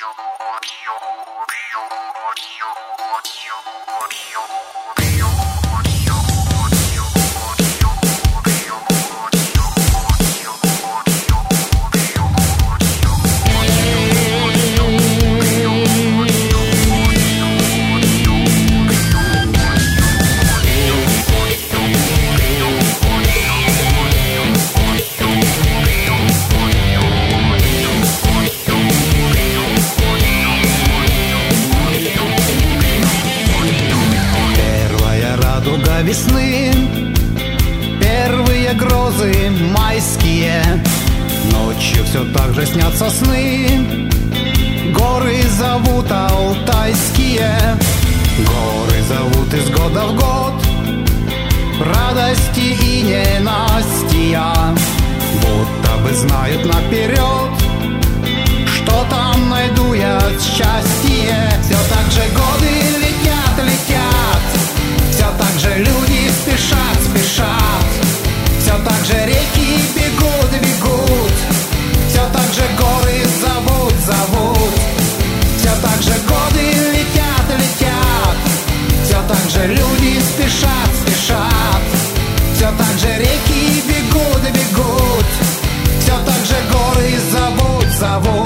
Весны, первые грозы майские, ночью все так же снятся сны. Горы зовут алтайские, горы зовут из года в год. Радости и ненастья будто бы знают наперед, что там найду я счастье. Все так же годы летят, летят, все так же люди спешат, спешат, все так же реки бегут, бегут, все так же горы зовут, зовут, все так же годы летят, летят, все так же люди спешат, спешат, все так же реки бегут, бегут, все так же горы зовут, зовут.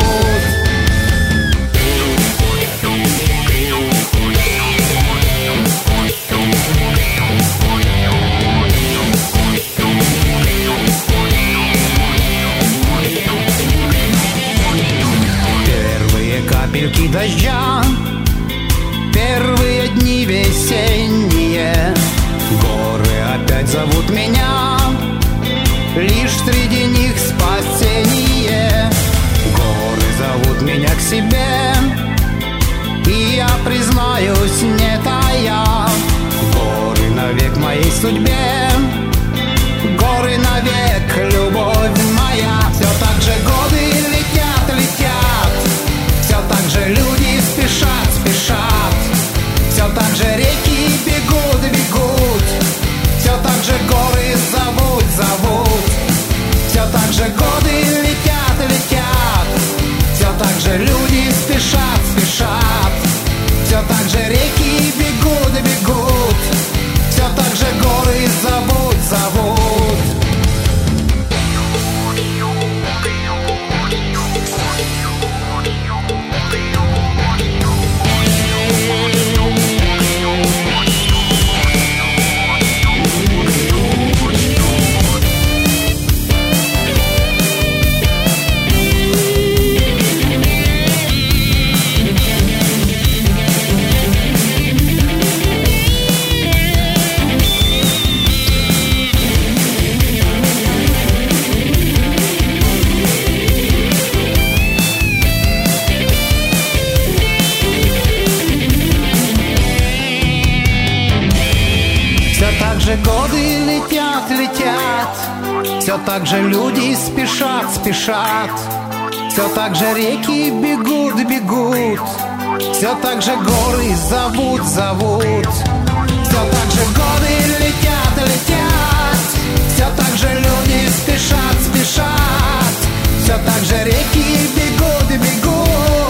Капельки дождя, первые дни весенние, горы опять зовут меня, лишь среди них спасение. Горы зовут меня к себе, и я признаюсь, не тая, горы навек моей судьбе, горы навек любовь моя. Все так же годы летят, летят, все так же люди спешат, спешат, все так же реки бегут, бегут, все так же горы зовут, зовут, все так же годы летят, летят, все так же люди спешат, спешат, все так же реки бегут, бегут, все так же горы зовут, зовут. Годы летят, летят, все так же люди спешат, спешат, все так же реки бегут, бегут, все так же горы зовут, зовут, все так же годы летят, летят, все так же люди спешат, спешат, все так же реки бегут, бегут,